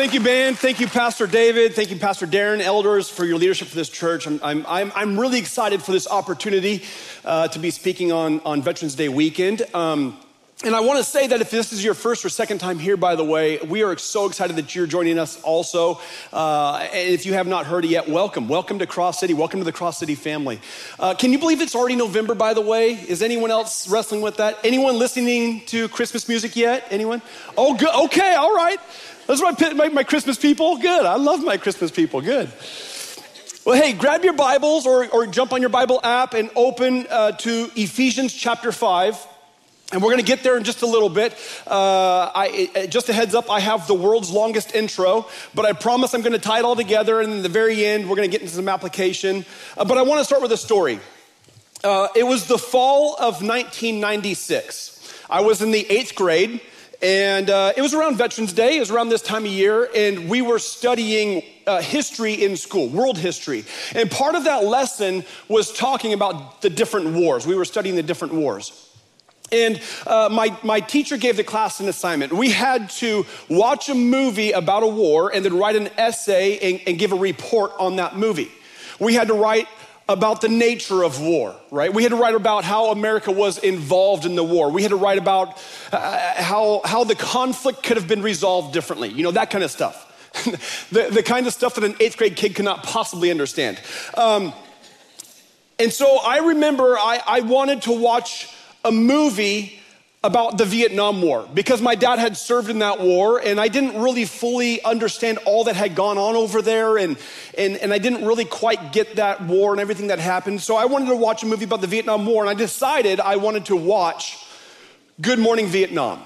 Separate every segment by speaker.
Speaker 1: Thank you, band. Thank you, Pastor David. Thank you, Pastor Darren, elders, for your leadership for this church. I'm really excited for this opportunity to be speaking on Veterans Day weekend. And I want to say that if this is your first or second time here, by the way, we are so excited that you're joining us also. And if you have not heard it yet, welcome. Welcome to Cross City. Welcome to the Cross City family. Can you believe it's already November, by the way? Is anyone else wrestling with that? Anyone listening to Christmas music yet? Anyone? Oh, good. Okay, all right. Those are my Christmas people. Good. I love my Christmas people. Good. Well, hey, grab your Bibles or jump on your Bible app and open to Ephesians chapter 5. And we're going to get there in just a little bit. Just a heads up, I have the world's longest intro, but I promise I'm going to tie it all together. And in the very end, we're going to get into some application. But I want to start with a story. It was the fall of 1996. I was in the 8th grade, and it was around Veterans Day. It was around this time of year, and we were studying history in school, world history. And part of that lesson was talking about the different wars. We were studying the different wars. And my teacher gave the class an assignment. We had to watch a movie about a war and then write an essay and give a report on that movie. We had to write about the nature of war, right? We had to write about how America was involved in the war. We had to write about how the conflict could have been resolved differently, you know, that kind of stuff. the kind of stuff that an 8th grade kid could not possibly understand. And so I remember I wanted to watch a movie about the Vietnam War because my dad had served in that war and I didn't really fully understand all that had gone on over there and I didn't really quite get that war and everything that happened. So I wanted to watch a movie about the Vietnam War and I decided I wanted to watch Good Morning Vietnam.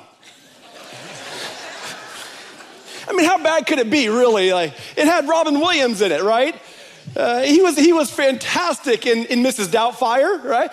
Speaker 1: I mean, how bad could it be, really? Like, it had Robin Williams in it, right? He was fantastic in Mrs. Doubtfire, right?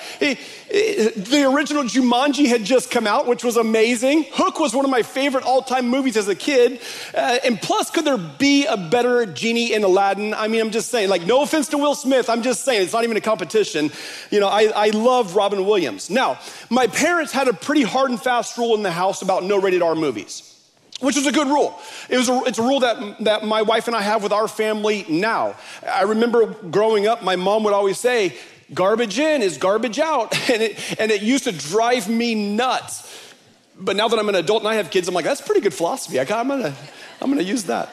Speaker 1: The original Jumanji had just come out, which was amazing. Hook was one of my favorite all-time movies as a kid. And plus, could there be a better genie in Aladdin? I mean, I'm just saying, like, no offense to Will Smith. I'm just saying, it's not even a competition. You know, I love Robin Williams. Now, my parents had a pretty hard and fast rule in the house about no rated R movies, which is a good rule. It's a rule that my wife and I have with our family now. I remember growing up, my mom would always say, garbage in is garbage out. And it used to drive me nuts. But now that I'm an adult and I have kids, I'm like, that's pretty good philosophy. I'm gonna use that.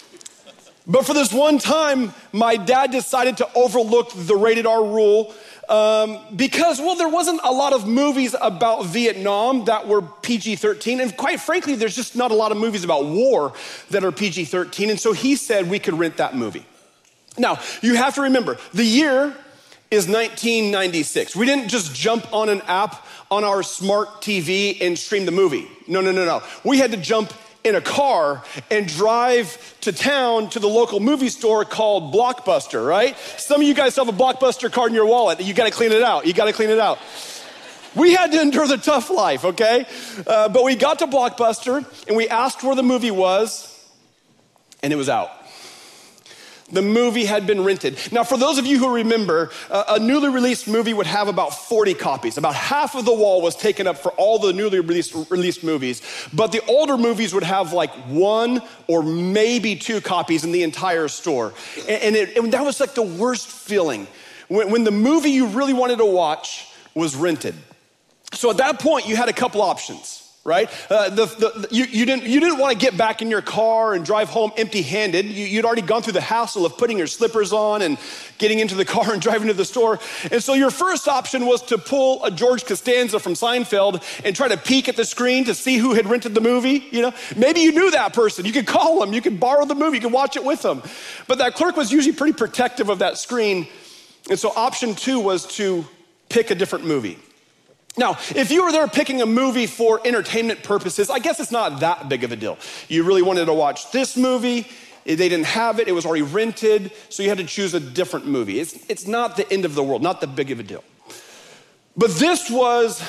Speaker 1: But for this one time, my dad decided to overlook the rated R rule because, well, there wasn't a lot of movies about Vietnam that were PG-13. And quite frankly, there's just not a lot of movies about war that are PG-13. And so he said we could rent that movie. Now, you have to remember, the year is 1996. We didn't just jump on an app on our smart TV and stream the movie. No. We had to jump in a car and drive to town to the local movie store called Blockbuster, right? Some of you guys have a Blockbuster card in your wallet. You got to clean it out. We had to endure the tough life, okay? But we got to Blockbuster and we asked where the movie was and it was out. The movie had been rented. Now, for those of you who remember, a newly released movie would have about 40 copies. About half of the wall was taken up for all the newly released movies. But the older movies would have like 1 or maybe 2 copies in the entire store. And that was like the worst feeling when the movie you really wanted to watch was rented. So at that point, you had a couple options. Right? You didn't want to get back in your car and drive home empty-handed. You'd already gone through the hassle of putting your slippers on and getting into the car and driving to the store. And so your first option was to pull a George Costanza from Seinfeld and try to peek at the screen to see who had rented the movie. You know, maybe you knew that person. You could call them. You could borrow the movie. You could watch it with them. But that clerk was usually pretty protective of that screen. And so option 2 was to pick a different movie. Now, if you were there picking a movie for entertainment purposes, I guess it's not that big of a deal. You really wanted to watch this movie, they didn't have it, it was already rented, so you had to choose a different movie. It's not the end of the world, not that big of a deal. But this was,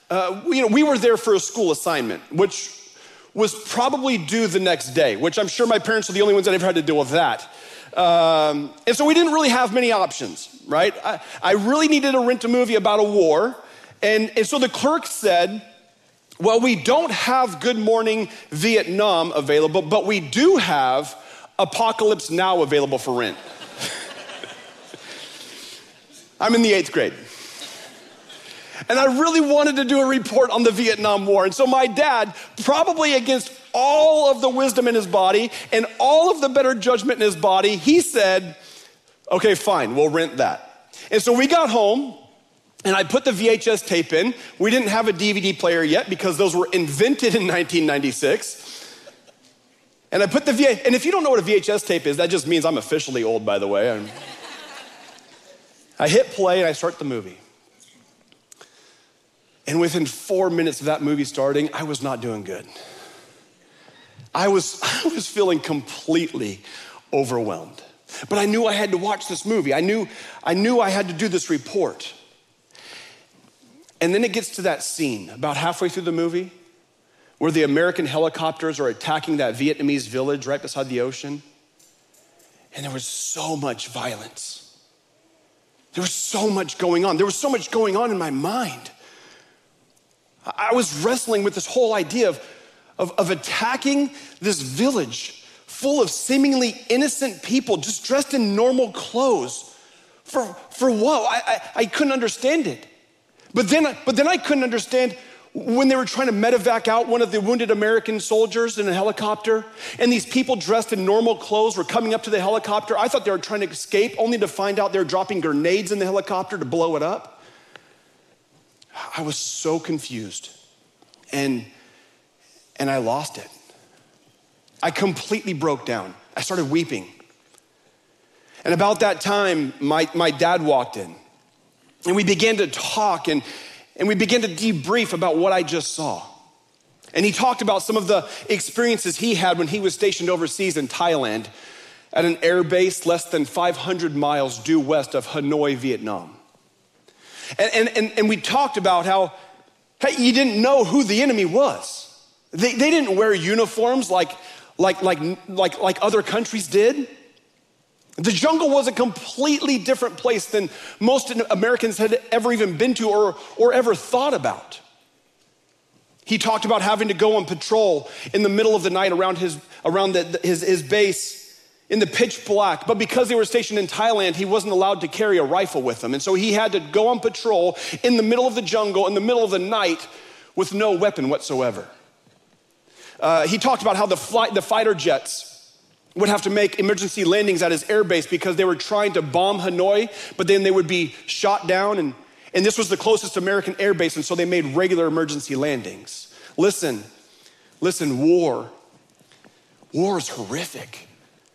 Speaker 1: we were there for a school assignment, which was probably due the next day, which I'm sure my parents are the only ones that ever had to deal with that. And so we didn't really have many options, right? I really needed to rent a movie about a war. And so the clerk said, Well, we don't have Good Morning Vietnam available, but we do have Apocalypse Now available for rent. I'm in the 8th grade. And I really wanted to do a report on the Vietnam War. And so my dad, probably against all of the wisdom in his body and all of the better judgment in his body, he said, okay, fine, we'll rent that. And so we got home and I put the VHS tape in. We didn't have a DVD player yet because those were invented in 1996. And I put and if you don't know what a VHS tape is, that just means I'm officially old, by the way. I hit play and I start the movie. And within 4 minutes of that movie starting, I was not doing good. I was feeling completely overwhelmed. But I knew I had to watch this movie. I knew I had to do this report. And then it gets to that scene about halfway through the movie where the American helicopters are attacking that Vietnamese village right beside the ocean. And there was so much violence. There was so much going on. There was so much going on in my mind. I was wrestling with this whole idea of attacking this village full of seemingly innocent people just dressed in normal clothes. For what? I couldn't understand it. But then I couldn't understand when they were trying to medevac out one of the wounded American soldiers in a helicopter, and these people dressed in normal clothes were coming up to the helicopter. I thought they were trying to escape, only to find out they were dropping grenades in the helicopter to blow it up. I was so confused, and I lost it. I completely broke down. I started weeping. And about that time, my dad walked in, and we began to talk, and we began to debrief about what I just saw. And he talked about some of the experiences he had when he was stationed overseas in Thailand at an air base less than 500 miles due west of Hanoi, Vietnam. And we talked about how you didn't know who the enemy was. They didn't wear uniforms like other countries did. The jungle was a completely different place than most Americans had ever even been to or ever thought about. He talked about having to go on patrol in the middle of the night around his base in the pitch black, but because they were stationed in Thailand, he wasn't allowed to carry a rifle with him. And so he had to go on patrol in the middle of the jungle, in the middle of the night, with no weapon whatsoever. He talked about how the fighter jets would have to make emergency landings at his air base because they were trying to bomb Hanoi, but then they would be shot down, and this was the closest American air base, and so they made regular emergency landings. Listen, war is horrific.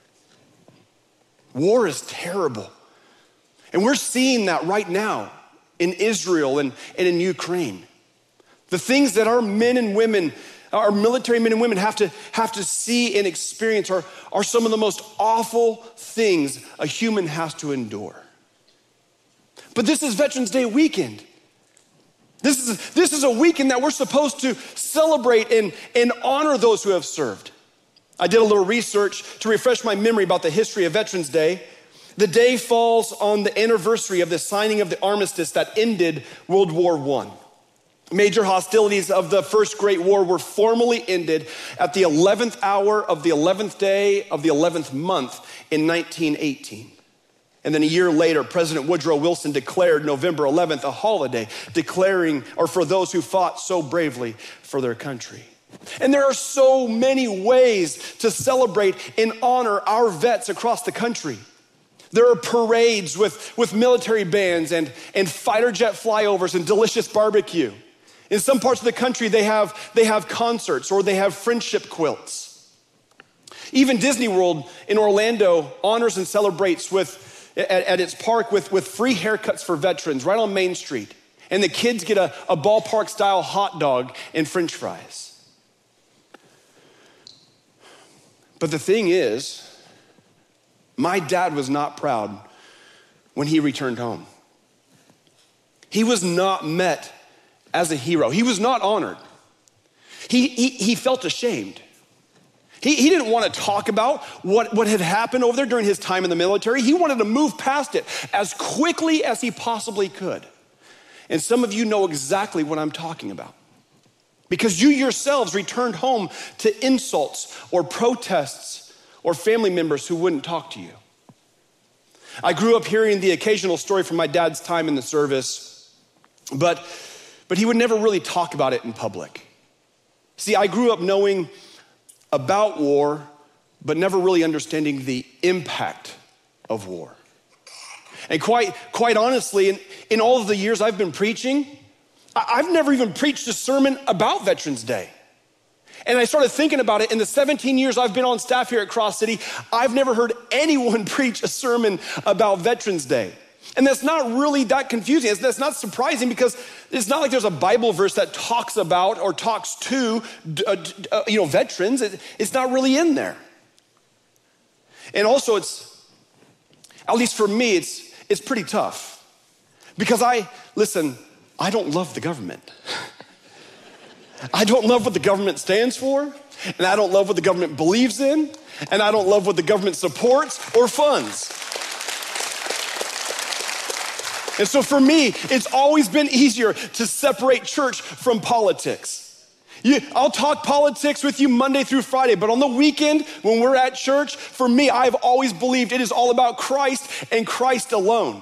Speaker 1: War is terrible. And we're seeing that right now in Israel and in Ukraine. The things that our men and women, our military men and women have to see and experience are some of the most awful things a human has to endure. But this is Veterans Day weekend. This is a weekend that we're supposed to celebrate and honor those who have served. I did a little research to refresh my memory about the history of Veterans Day. The day falls on the anniversary of the signing of the armistice that ended World War I. Major hostilities of the First Great War were formally ended at the 11th hour of the 11th day of the 11th month in 1918. And then a year later, President Woodrow Wilson declared November 11th a holiday, for those who fought so bravely for their country. And there are so many ways to celebrate and honor our vets across the country. There are parades with military bands and fighter jet flyovers and delicious barbecue. In some parts of the country, they have concerts or they have friendship quilts. Even Disney World in Orlando honors and celebrates at its park with free haircuts for veterans right on Main Street. And the kids get a ballpark-style hot dog and French fries. But the thing is, my dad was not proud when he returned home. He was not met as a hero. He was not honored. He felt ashamed. He didn't want to talk about what had happened over there during his time in the military. He wanted to move past it as quickly as he possibly could. And some of you know exactly what I'm talking about. because you yourselves returned home to insults or protests or family members who wouldn't talk to you. I grew up hearing the occasional story from my dad's time in the service, but he would never really talk about it in public. See, I grew up knowing about war, but never really understanding the impact of war. And quite honestly, in all of the years I've been preaching, I've never even preached a sermon about Veterans Day. And I started thinking about it. In the 17 years I've been on staff here at Cross City, I've never heard anyone preach a sermon about Veterans Day. And that's not really that confusing. That's not surprising, because it's not like there's a Bible verse that talks about or talks to veterans. It's not really in there. And also, it's, at least for me, it's pretty tough, because I don't love the government. I don't love what the government stands for, and I don't love what the government believes in, and I don't love what the government supports or funds. And so for me, it's always been easier to separate church from politics. I'll talk politics with you Monday through Friday, but on the weekend when we're at church, for me, I've always believed it is all about Christ and Christ alone.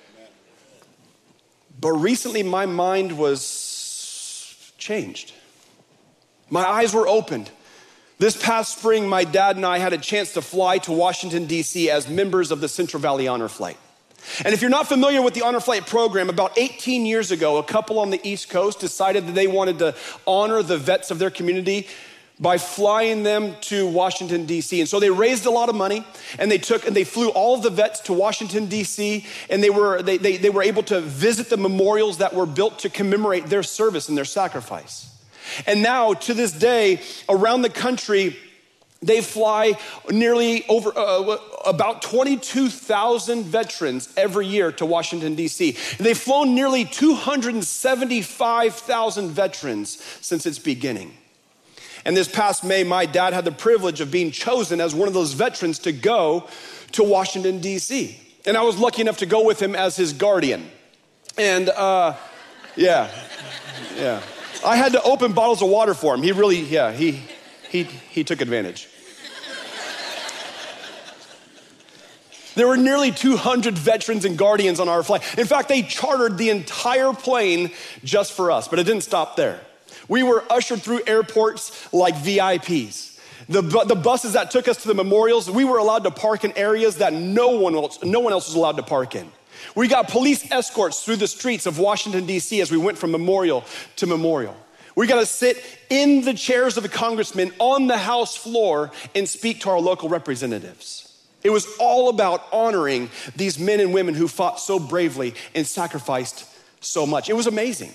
Speaker 1: But recently my mind was changed. My eyes were opened. This past spring, my dad and I had a chance to fly to Washington, D.C. as members of the Central Valley Honor Flight. And if you're not familiar with the Honor Flight program, about 18 years ago, a couple on the East Coast decided that they wanted to honor the vets of their community by flying them to Washington, D.C. And so they raised a lot of money, and they flew all of the vets to Washington, D.C., and they were able to visit the memorials that were built to commemorate their service and their sacrifice. And now, to this day, around the country, they fly nearly over about 22,000 veterans every year to Washington, D.C. They've flown nearly 275,000 veterans since its beginning. And this past May, my dad had the privilege of being chosen as one of those veterans to go to Washington, D.C. And I was lucky enough to go with him as his guardian. And yeah. I had to open bottles of water for him. He really, he took advantage. There were nearly 200 veterans and guardians on our flight. In fact, they chartered the entire plane just for us, but it didn't stop there. We were ushered through airports like VIPs. The buses that took us to the memorials, we were allowed to park in areas that no one else was allowed to park in. We got police escorts through the streets of Washington, D.C. as we went from memorial to memorial. We got to sit in the chairs of the congressmen on the House floor and speak to our local representatives. It was all about honoring these men and women who fought so bravely and sacrificed so much. It was amazing.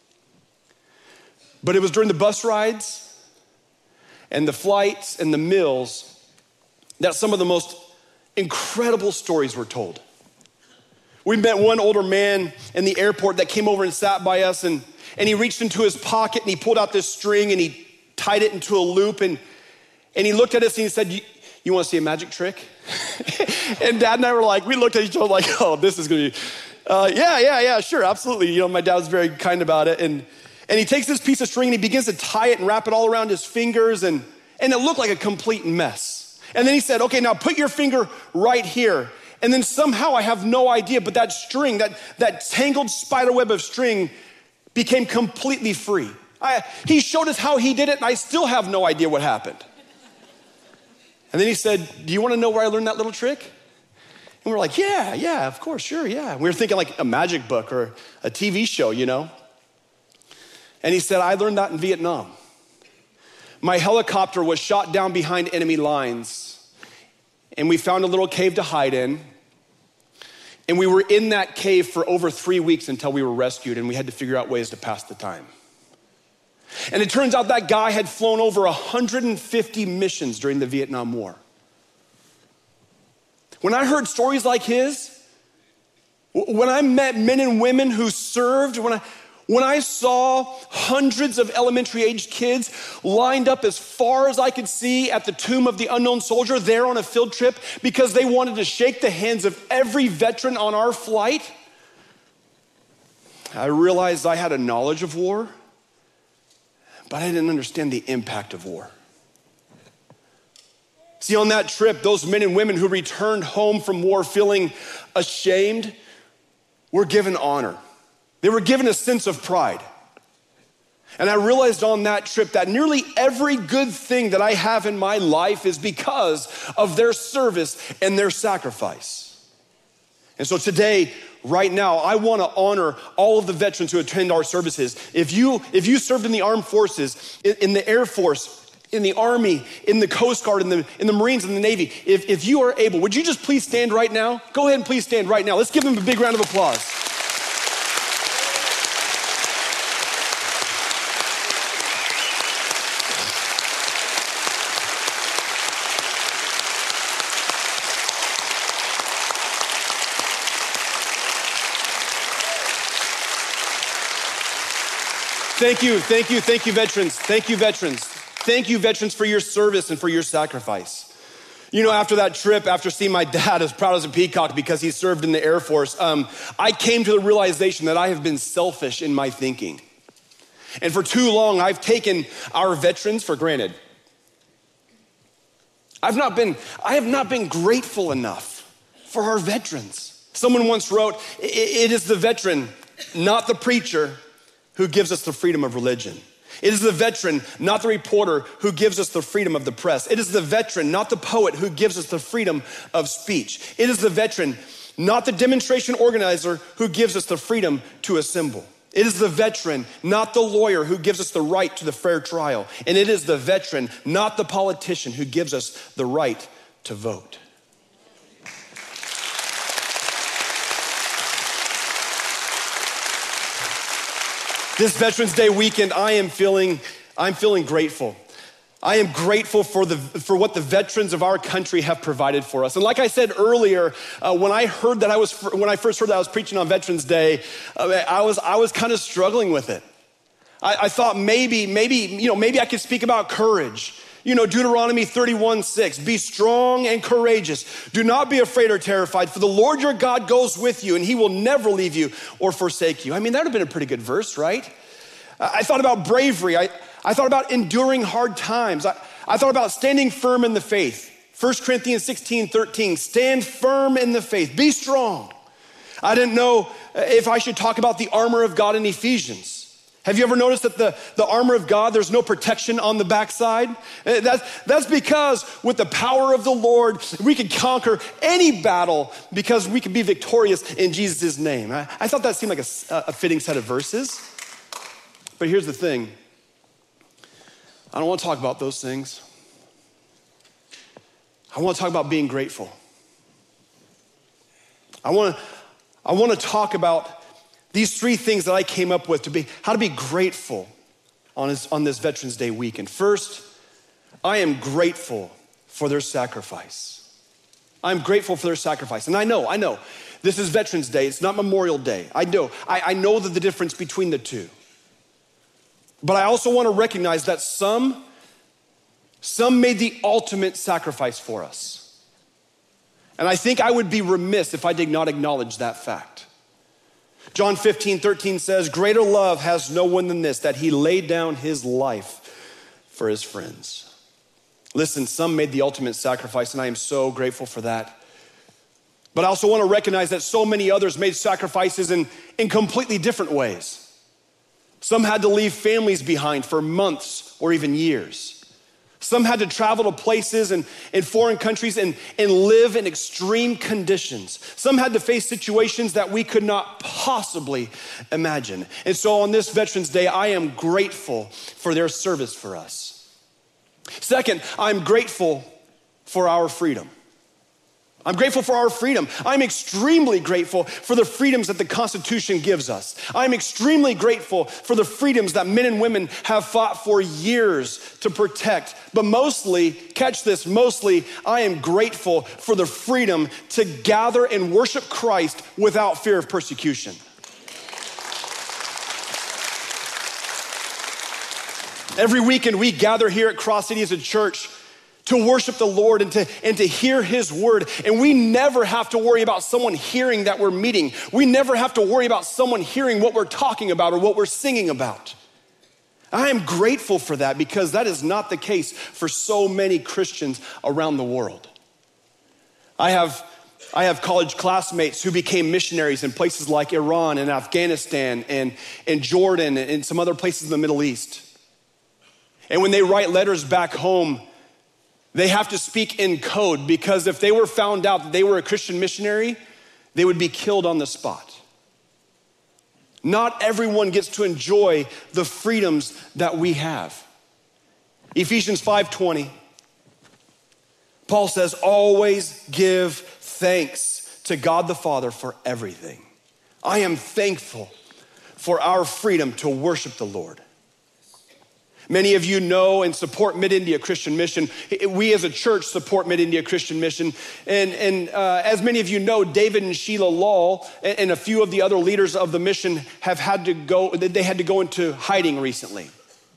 Speaker 1: But it was during the bus rides and the flights and the meals that some of the most incredible stories were told. We met one older man in the airport that came over and sat by us, and he reached into his pocket and he pulled out this string and he tied it into a loop, and he looked at us and he said, you want to see a magic trick? And Dad and I were like, we looked at each other like, oh, this is going to be, yeah, sure, absolutely. You know, my dad was very kind about it. And he takes this piece of string and he begins to tie it and wrap it all around his fingers, and it looked like a complete mess. And then he said, okay, now put your finger right here. And then somehow, I have no idea, but that string, that tangled spider web of string became completely free. He showed us how he did it, and I still have no idea what happened. And then he said, do you want to know where I learned that little trick? And we're like, yeah, of course, sure, yeah. We were thinking like a magic book or a TV show, you know. And he said, I learned that in Vietnam. My helicopter was shot down behind enemy lines, and we found a little cave to hide in. And we were in that cave for over 3 weeks until we were rescued, and we had to figure out ways to pass the time. And it turns out that guy had flown over 150 missions during the Vietnam War. When I heard stories like his, when I met men and women who served, when I saw hundreds of elementary aged kids lined up as far as I could see at the tomb of the unknown soldier there on a field trip because they wanted to shake the hands of every veteran on our flight, I realized I had a knowledge of war, but I didn't understand the impact of war. See, on that trip, those men and women who returned home from war feeling ashamed were given honor. They were given a sense of pride. And I realized on that trip that nearly every good thing that I have in my life is because of their service and their sacrifice. And so today, right now, I want to honor all of the veterans who attend our services. If you served in the armed forces, in the Air Force, in the Army, in the Coast Guard, in the Marines, in the Navy, if you are able, would you just please stand right now? Go ahead and please stand right now. Let's give them a big round of applause. Thank you, veterans. Thank you, veterans. Thank you, veterans, for your service and for your sacrifice. You know, after that trip, after seeing my dad as proud as a peacock because he served in the Air Force, I came to the realization that I have been selfish in my thinking. And for too long, I've taken our veterans for granted. I have not been grateful enough for our veterans. Someone once wrote, it is the veteran, not the preacher, who gives us the freedom of religion. It is the veteran, not the reporter, who gives us the freedom of the press. It is the veteran, not the poet, who gives us the freedom of speech. It is the veteran, not the demonstration organizer, who gives us the freedom to assemble. It is the veteran, not the lawyer, who gives us the right to the fair trial. And it is the veteran, not the politician, who gives us the right to vote. This Veterans Day weekend, I'm feeling grateful. I am grateful for what the veterans of our country have provided for us. And like I said earlier, when I first heard that I was preaching on Veterans Day, I was kind of struggling with it. I thought maybe I could speak about courage. You know, Deuteronomy 31:6, be strong and courageous. Do not be afraid or terrified, for the Lord your God goes with you and he will never leave you or forsake you. I mean, that would have been a pretty good verse, right? I thought about bravery. I thought about enduring hard times. I thought about standing firm in the faith. 1 Corinthians 16:13, stand firm in the faith, be strong. I didn't know if I should talk about the armor of God in Ephesians. Have you ever noticed that the armor of God, there's no protection on the backside? That's because with the power of the Lord, we can conquer any battle because we can be victorious in Jesus' name. I thought that seemed like a fitting set of verses. But here's the thing. I don't want to talk about those things. I want to talk about being grateful. I want to talk about these three things that I came up with how to be grateful on this Veterans Day weekend. First, I am grateful for their sacrifice. I'm grateful for their sacrifice. And I know, this is Veterans Day, it's not Memorial Day. I know the difference between the two. But I also want to recognize that some made the ultimate sacrifice for us. And I think I would be remiss if I did not acknowledge that fact. John 15:13 says, greater love has no one than this, that he laid down his life for his friends. Listen, some made the ultimate sacrifice, and I am so grateful for that. But I also want to recognize that so many others made sacrifices in completely different ways. Some had to leave families behind for months or even years. Some had to travel to places in foreign countries and live in extreme conditions. Some had to face situations that we could not possibly imagine. And so on this Veterans Day, I am grateful for their service for us. Second, I'm grateful for our freedom. I'm grateful for our freedom. I'm extremely grateful for the freedoms that the Constitution gives us. I'm extremely grateful for the freedoms that men and women have fought for years to protect. But mostly, catch this, I am grateful for the freedom to gather and worship Christ without fear of persecution. Every weekend we gather here at Cross City as a church to worship the Lord and to hear his word. And we never have to worry about someone hearing that we're meeting. We never have to worry about someone hearing what we're talking about or what we're singing about. I am grateful for that because that is not the case for so many Christians around the world. I have college classmates who became missionaries in places like Iran and Afghanistan and Jordan and some other places in the Middle East. And when they write letters back home, they have to speak in code because if they were found out that they were a Christian missionary, they would be killed on the spot. Not everyone gets to enjoy the freedoms that we have. Ephesians 5:20, Paul says, always give thanks to God the Father for everything. I am thankful for our freedom to worship the Lord. Many of you know and support Mid-India Christian Mission. We as a church support Mid-India Christian Mission. And as many of you know, David and Sheila Law and a few of the other leaders of the mission have had to go into hiding recently.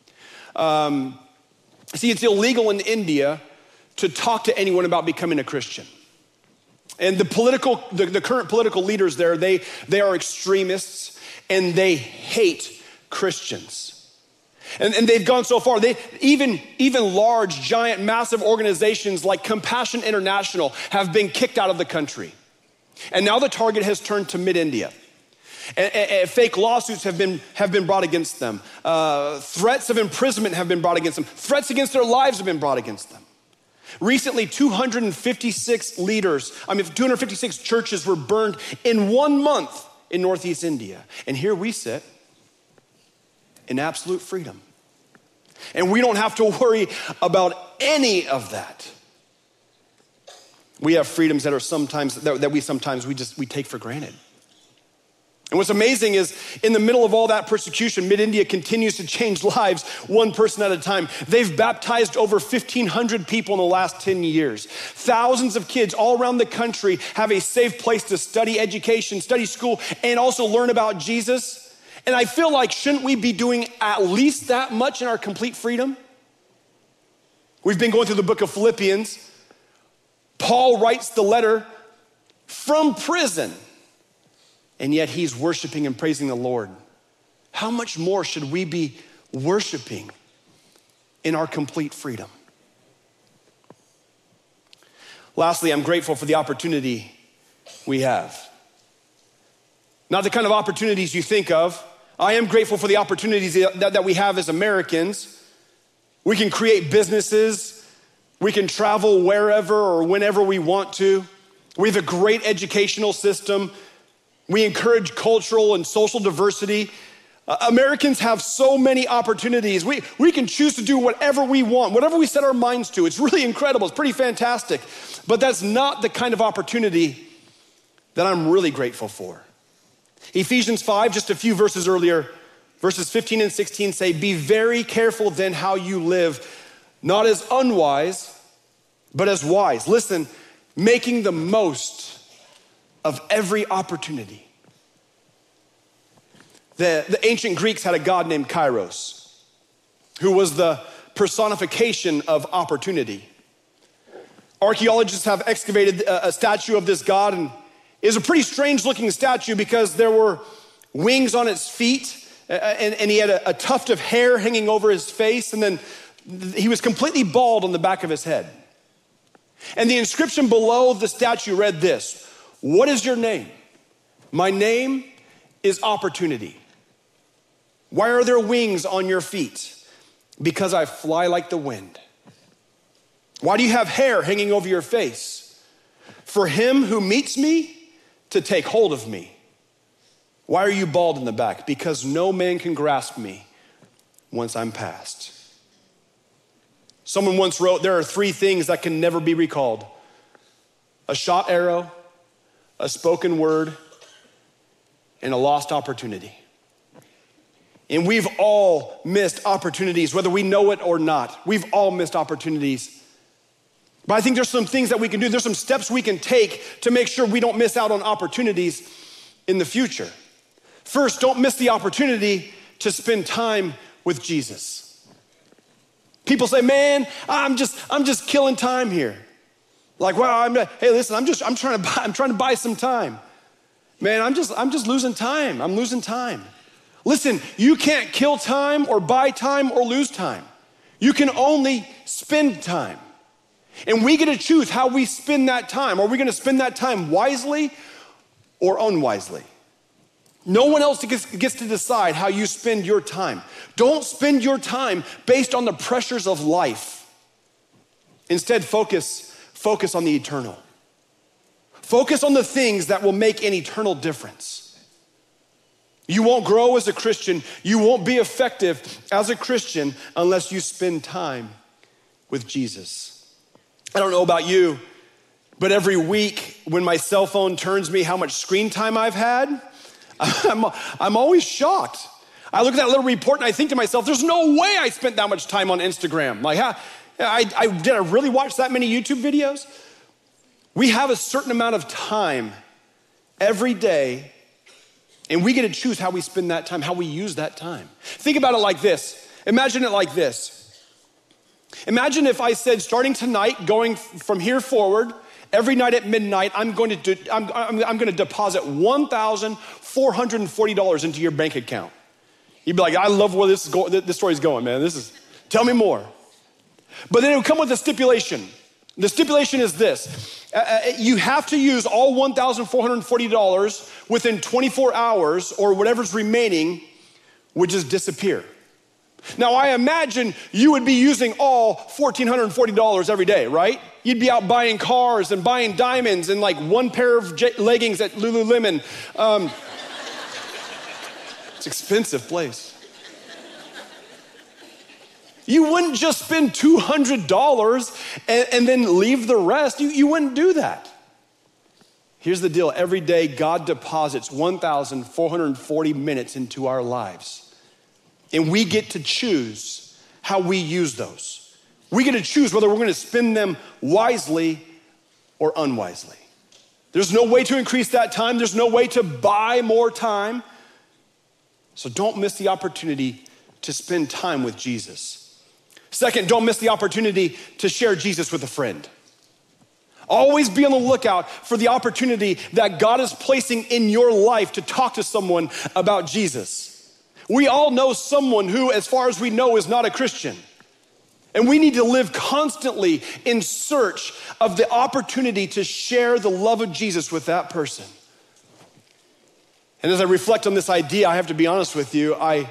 Speaker 1: See, it's illegal in India to talk to anyone about becoming a Christian. And the current political leaders there, they are extremists and they hate Christians. And they've gone so far. Even large, giant, massive organizations like Compassion International have been kicked out of the country. And now the target has turned to Mid-India. And fake lawsuits have been brought against them. Threats of imprisonment have been brought against them. Threats against their lives have been brought against them. Recently, 256 churches were burned in 1 month in Northeast India. And here we sit in absolute freedom. And we don't have to worry about any of that. We have freedoms that are sometimes we take for granted. And what's amazing is in the middle of all that persecution, Mid-India continues to change lives one person at a time. They've baptized over 1,500 people in the last 10 years. Thousands of kids all around the country have a safe place to study education, study school, and also learn about Jesus. And I feel like, shouldn't we be doing at least that much in our complete freedom? We've been going through the book of Philippians. Paul writes the letter from prison, and yet he's worshiping and praising the Lord. How much more should we be worshiping in our complete freedom? Lastly, I'm grateful for the opportunity we have. Not the kind of opportunities you think of. I am grateful for the opportunities that we have as Americans. We can create businesses. We can travel wherever or whenever we want to. We have a great educational system. We encourage cultural and social diversity. Americans have so many opportunities. We can choose to do whatever we want, whatever we set our minds to. It's really incredible. It's pretty fantastic. But that's not the kind of opportunity that I'm really grateful for. Ephesians 5, just a few verses earlier, verses 15 and 16 say, be very careful then how you live, not as unwise, but as wise. Listen, making the most of every opportunity. The ancient Greeks had a god named Kairos, who was the personification of opportunity. Archaeologists have excavated a statue of this god, and it was a pretty strange looking statue because there were wings on its feet, and he had a tuft of hair hanging over his face, and then he was completely bald on the back of his head. And the inscription below the statue read this: what is your name? My name is Opportunity. Why are there wings on your feet? Because I fly like the wind. Why do you have hair hanging over your face? For him who meets me to take hold of me. Why are you bald in the back? Because no man can grasp me once I'm past. Someone once wrote, there are 3 things that can never be recalled: a shot arrow, a spoken word, and a lost opportunity. And we've all missed opportunities, whether we know it or not. We've all missed opportunities. But I think there's some things that we can do. There's some steps we can take to make sure we don't miss out on opportunities in the future. First, don't miss the opportunity to spend time with Jesus. People say, man, I'm just killing time here. Like, well, hey, listen, I'm trying to buy some time. Man, I'm just losing time. I'm losing time. Listen, you can't kill time or buy time or lose time. You can only spend time. And we get to choose how we spend that time. Are we gonna spend that time wisely or unwisely? No one else gets to decide how you spend your time. Don't spend your time based on the pressures of life. Instead, focus on the eternal. Focus on the things that will make an eternal difference. You won't grow as a Christian, you won't be effective as a Christian unless you spend time with Jesus. I don't know about you, but every week when my cell phone turns me how much screen time I've had, I'm always shocked. I look at that little report and I think to myself, there's no way I spent that much time on Instagram. Like, did I really watch that many YouTube videos? We have a certain amount of time every day, and we get to choose how we spend that time, how we use that time. Think about it like this. Imagine it like this. Imagine if I said, starting tonight, going from here forward, every night at midnight, I'm going to deposit $1,440 into your bank account. You'd be like, I love where this story's going, man. Tell me more. But then it would come with a stipulation. The stipulation is this. You have to use all $1,440 within 24 hours, or whatever's remaining would just disappear. Now, I imagine you would be using all $1,440 every day, right? You'd be out buying cars and buying diamonds and like one pair of leggings at Lululemon. It's an expensive place. You wouldn't just spend $200 and then leave the rest. You wouldn't do that. Here's the deal. Every day, God deposits 1,440 minutes into our lives. And we get to choose how we use those. We get to choose whether we're going to spend them wisely or unwisely. There's no way to increase that time. There's no way to buy more time. So don't miss the opportunity to spend time with Jesus. Second, don't miss the opportunity to share Jesus with a friend. Always be on the lookout for the opportunity that God is placing in your life to talk to someone about Jesus. We all know someone who, as far as we know, is not a Christian. And we need to live constantly in search of the opportunity to share the love of Jesus with that person. And as I reflect on this idea, I have to be honest with you, I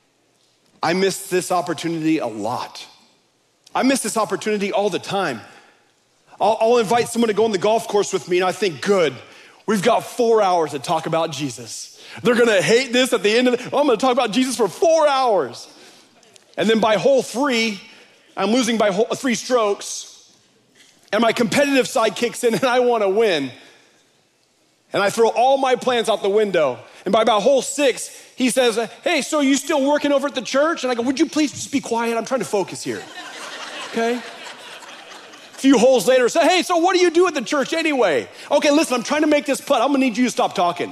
Speaker 1: miss this opportunity a lot. I miss this opportunity all the time. I'll invite someone to go on the golf course with me, and I think, good, we've got 4 hours to talk about Jesus. They're gonna hate this at the end of it. I'm gonna talk about Jesus for 4 hours. And then by hole 3, I'm losing by 3 strokes, and my competitive side kicks in, and I wanna win. And I throw all my plans out the window. And by about hole 6, he says, hey, so are you still working over at the church? And I go, would you please just be quiet? I'm trying to focus here. Okay? A few holes later, say, hey, so what do you do at the church anyway? Okay, listen, I'm trying to make this putt. I'm gonna need you to stop talking.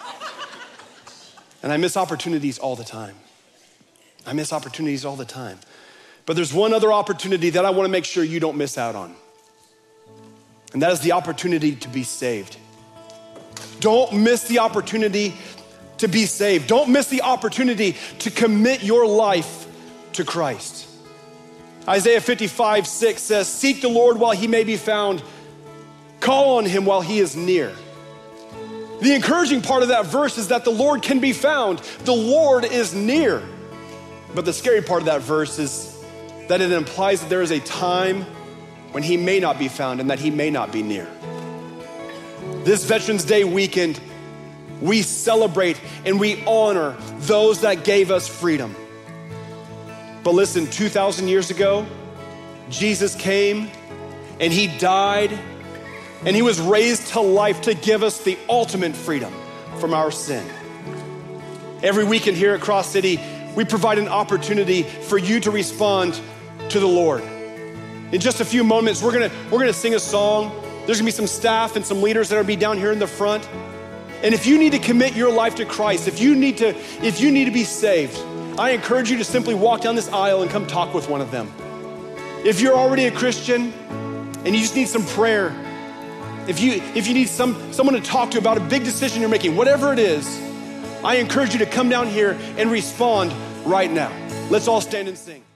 Speaker 1: And I miss opportunities all the time. But there's one other opportunity that I wanna make sure you don't miss out on. And that is the opportunity to be saved. Don't miss the opportunity to be saved. Don't miss the opportunity to commit your life to Christ. Isaiah 55:6 says, seek the Lord while he may be found. Call on him while he is near. The encouraging part of that verse is that the Lord can be found. The Lord is near. But the scary part of that verse is that it implies that there is a time when he may not be found and that he may not be near. This Veterans Day weekend, we celebrate and we honor those that gave us freedom. But listen, 2,000 years ago, Jesus came and he died and he was raised to life to give us the ultimate freedom from our sin. Every weekend here at Cross City, we provide an opportunity for you to respond to the Lord. In just a few moments, we're gonna sing a song. There's gonna be some staff and some leaders that are gonna be down here in the front. And if you need to commit your life to Christ, if you need to be saved, I encourage you to simply walk down this aisle and come talk with one of them. If you're already a Christian and you just need some prayer, if you need someone to talk to about a big decision you're making, whatever it is, I encourage you to come down here and respond right now. Let's all stand and sing.